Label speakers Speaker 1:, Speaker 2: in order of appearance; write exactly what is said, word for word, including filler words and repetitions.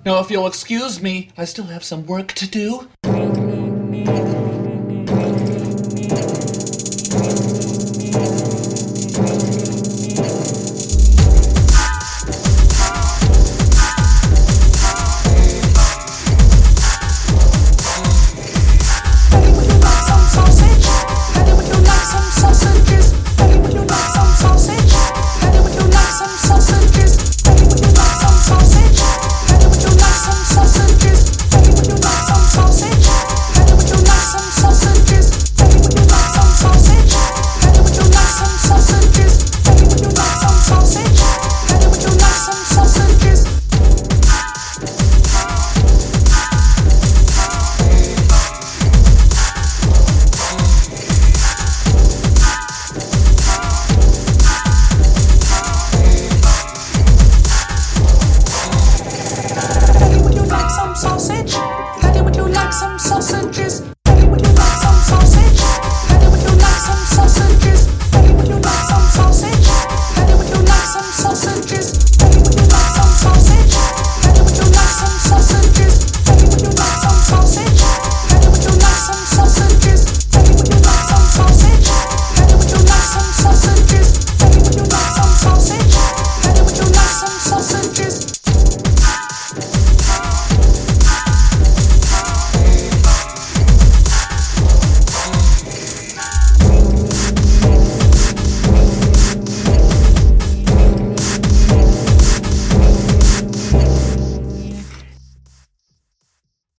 Speaker 1: Now, if you'll excuse me, I still have some work to do.
Speaker 2: Sausage? Daddy, would you like some sausages? Daddy, would you like some sausage? Daddy, would you like some sausages? Daddy, would you like some sausage? Daddy, would you like some sausages?